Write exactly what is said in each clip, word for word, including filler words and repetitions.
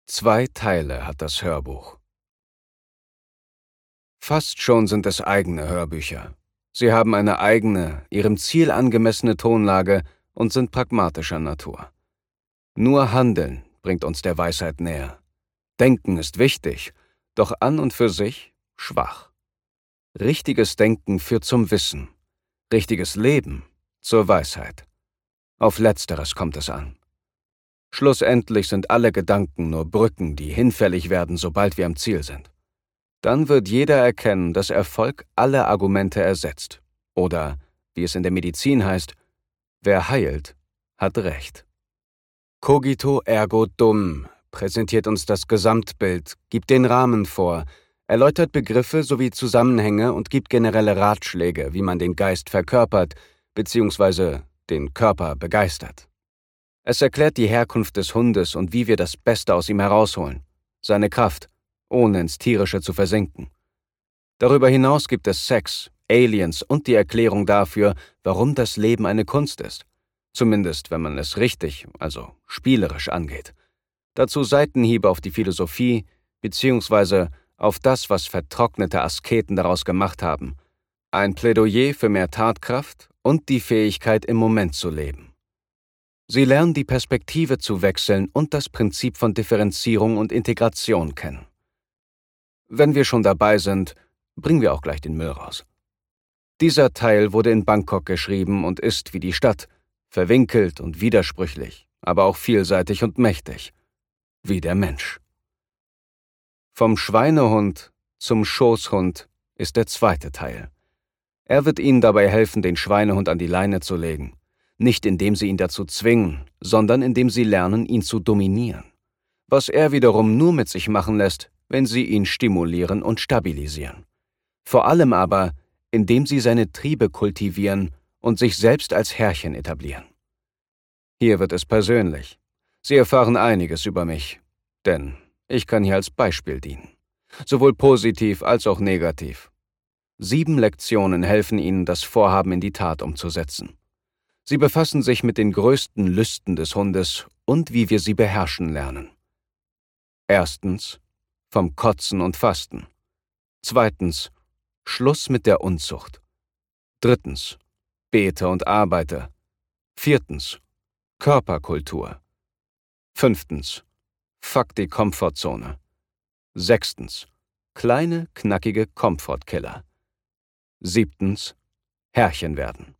Zwei Teile hat das Hörbuch. Fast schon sind es eigene Hörbücher. Sie haben eine eigene, ihrem Ziel angemessene Tonlage und sind pragmatischer Natur. Nur Handeln bringt uns der Weisheit näher. Denken ist wichtig, doch an und für sich schwach. Richtiges Denken führt zum Wissen, richtiges Leben zur Weisheit. Auf Letzteres kommt es an. Schlussendlich sind alle Gedanken nur Brücken, die hinfällig werden, sobald wir am Ziel sind. Dann wird jeder erkennen, dass Erfolg alle Argumente ersetzt. Oder, wie es in der Medizin heißt, wer heilt, hat Recht. Cogito ergo dum präsentiert uns das Gesamtbild, gibt den Rahmen vor, erläutert Begriffe sowie Zusammenhänge und gibt generelle Ratschläge, wie man den Geist verkörpert bzw. den Körper begeistert. Es erklärt die Herkunft des Hundes und wie wir das Beste aus ihm herausholen, seine Kraft, ohne ins Tierische zu versinken. Darüber hinaus gibt es Sex, Aliens und die Erklärung dafür, warum das Leben eine Kunst ist. Zumindest, wenn man es richtig, also spielerisch angeht. Dazu Seitenhiebe auf die Philosophie, beziehungsweise auf das, was vertrocknete Asketen daraus gemacht haben. Ein Plädoyer für mehr Tatkraft und die Fähigkeit, im Moment zu leben. Sie lernen die Perspektive zu wechseln und das Prinzip von Differenzierung und Integration kennen. Wenn wir schon dabei sind, bringen wir auch gleich den Müll raus. Dieser Teil wurde in Bangkok geschrieben und ist wie die Stadt, verwinkelt und widersprüchlich, aber auch vielseitig und mächtig, wie der Mensch. Vom Schweinehund zum Schoßhund ist der zweite Teil. Er wird Ihnen dabei helfen, den Schweinehund an die Leine zu legen. Nicht indem Sie ihn dazu zwingen, sondern indem Sie lernen, ihn zu dominieren. Was er wiederum nur mit sich machen lässt, wenn Sie ihn stimulieren und stabilisieren. Vor allem aber, indem Sie seine Triebe kultivieren und sich selbst als Herrchen etablieren. Hier wird es persönlich. Sie erfahren einiges über mich, denn ich kann hier als Beispiel dienen. Sowohl positiv als auch negativ. Sieben Lektionen helfen Ihnen, das Vorhaben in die Tat umzusetzen. Sie befassen sich mit den größten Lüsten des Hundes und wie wir sie beherrschen lernen. Erstens, vom Kotzen und Fasten. Zweitens, Schluss mit der Unzucht. Drittens, Bete und Arbeite. Viertens, Körperkultur. Fünftens, Fuck die Komfortzone. Sechstens, kleine, knackige Komfortkiller. Siebtens, Herrchen werden.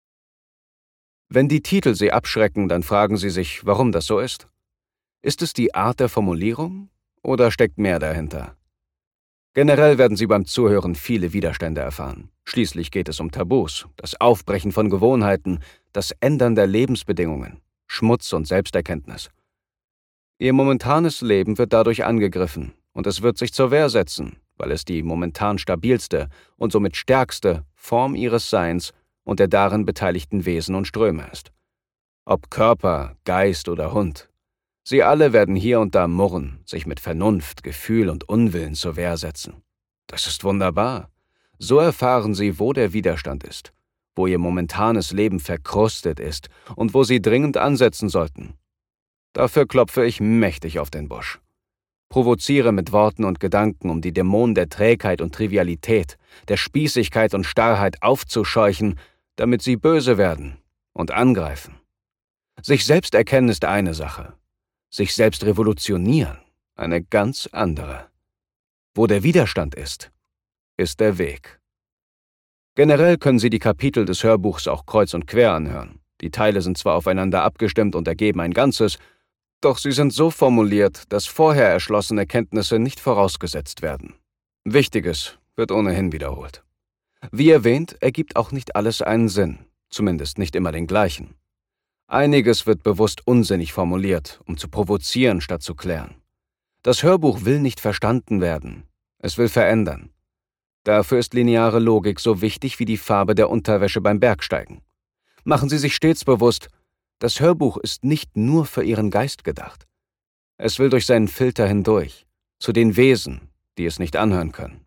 Wenn die Titel Sie abschrecken, dann fragen Sie sich, warum das so ist. Ist es die Art der Formulierung oder steckt mehr dahinter? Generell werden Sie beim Zuhören viele Widerstände erfahren. Schließlich geht es um Tabus, das Aufbrechen von Gewohnheiten, das Ändern der Lebensbedingungen, Schmutz und Selbsterkenntnis. Ihr momentanes Leben wird dadurch angegriffen und es wird sich zur Wehr setzen, weil es die momentan stabilste und somit stärkste Form Ihres Seins und der darin beteiligten Wesen und Ströme ist. Ob Körper, Geist oder Hund. Sie alle werden hier und da murren, sich mit Vernunft, Gefühl und Unwillen zur Wehr setzen. Das ist wunderbar. So erfahren Sie, wo der Widerstand ist, wo Ihr momentanes Leben verkrustet ist und wo Sie dringend ansetzen sollten. Dafür klopfe ich mächtig auf den Busch. Provoziere mit Worten und Gedanken, um die Dämonen der Trägheit und Trivialität, der Spießigkeit und Starrheit aufzuscheuchen, damit sie böse werden und angreifen. Sich selbst erkennen ist eine Sache, sich selbst revolutionieren eine ganz andere. Wo der Widerstand ist, ist der Weg. Generell können Sie die Kapitel des Hörbuchs auch kreuz und quer anhören. Die Teile sind zwar aufeinander abgestimmt und ergeben ein Ganzes, doch sie sind so formuliert, dass vorher erschlossene Kenntnisse nicht vorausgesetzt werden. Wichtiges wird ohnehin wiederholt. Wie erwähnt, ergibt auch nicht alles einen Sinn, zumindest nicht immer den gleichen. Einiges wird bewusst unsinnig formuliert, um zu provozieren statt zu klären. Das Hörbuch will nicht verstanden werden, es will verändern. Dafür ist lineare Logik so wichtig wie die Farbe der Unterwäsche beim Bergsteigen. Machen Sie sich stets bewusst, das Hörbuch ist nicht nur für Ihren Geist gedacht. Es will durch seinen Filter hindurch, zu den Wesen, die es nicht anhören können.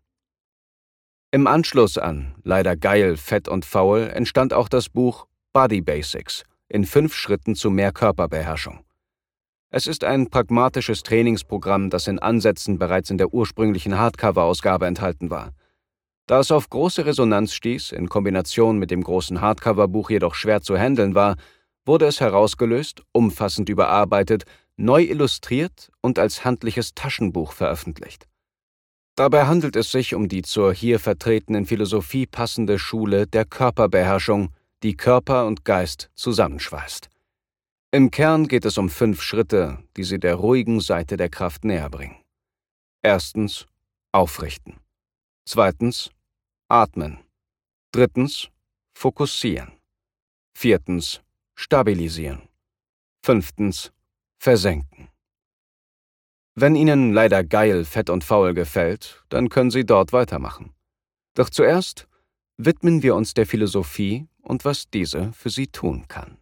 Im Anschluss an Leider geil, fett und faul entstand auch das Buch Body Basics in fünf Schritten zu mehr Körperbeherrschung. Es ist ein pragmatisches Trainingsprogramm, das in Ansätzen bereits in der ursprünglichen Hardcover-Ausgabe enthalten war. Da es auf große Resonanz stieß, in Kombination mit dem großen Hardcover-Buch jedoch schwer zu handeln war, wurde es herausgelöst, umfassend überarbeitet, neu illustriert und als handliches Taschenbuch veröffentlicht. Dabei handelt es sich um die zur hier vertretenen Philosophie passende Schule der Körperbeherrschung, die Körper und Geist zusammenschweißt. Im Kern geht es um fünf Schritte, die Sie der ruhigen Seite der Kraft näherbringen. Erstens, aufrichten. Zweitens, atmen. Drittens, fokussieren. Viertens, stabilisieren. Fünftens, versenken. Wenn Ihnen leider geil, fett und faul gefällt, dann können Sie dort weitermachen. Doch zuerst widmen wir uns der Philosophie und was diese für Sie tun kann.